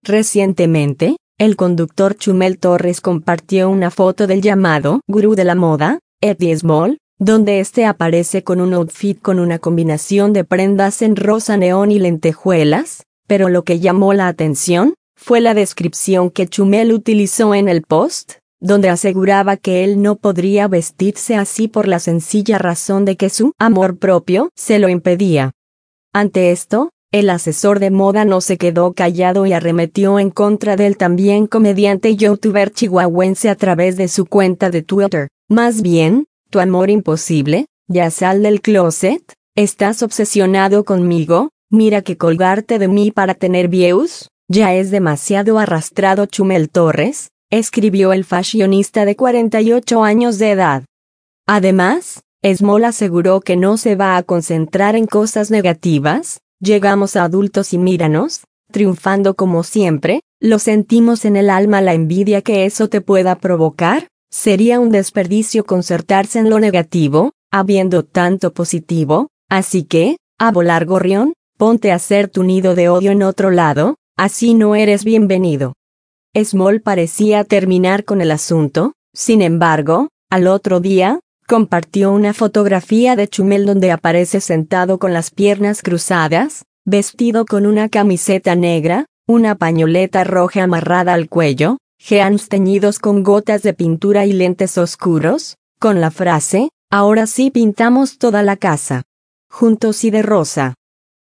Recientemente, el conductor Chumel Torres compartió una foto del llamado gurú de la moda, Eddie Small, donde este aparece con un outfit con una combinación de prendas en rosa neón y lentejuelas, pero lo que llamó la atención fue la descripción que Chumel utilizó en el post, donde aseguraba que él no podría vestirse así por la sencilla razón de que su amor propio se lo impedía. Ante esto, el asesor de moda no se quedó callado y arremetió en contra del también comediante y youtuber chihuahuense a través de su cuenta de Twitter. Más bien, tu amor imposible, ya sal del closet, estás obsesionado conmigo, mira que colgarte de mí para tener views, ya es demasiado arrastrado. Chumel Torres, escribió el fashionista de 48 años de edad. Además, Small aseguró que no se va a concentrar en cosas negativas. Llegamos a adultos y míranos, triunfando como siempre, lo sentimos en el alma. La envidia que eso te pueda provocar, sería un desperdicio concentrarse en lo negativo, habiendo tanto positivo, así que, a volar gorrión, ponte a hacer tu nido de odio en otro lado, así no eres bienvenido. Small parecía terminar con el asunto, sin embargo, al otro día, compartió una fotografía de Chumel donde aparece sentado con las piernas cruzadas, vestido con una camiseta negra, una pañoleta roja amarrada al cuello, jeans teñidos con gotas de pintura y lentes oscuros, con la frase, ahora sí pintamos toda la casa. Juntos y de rosa.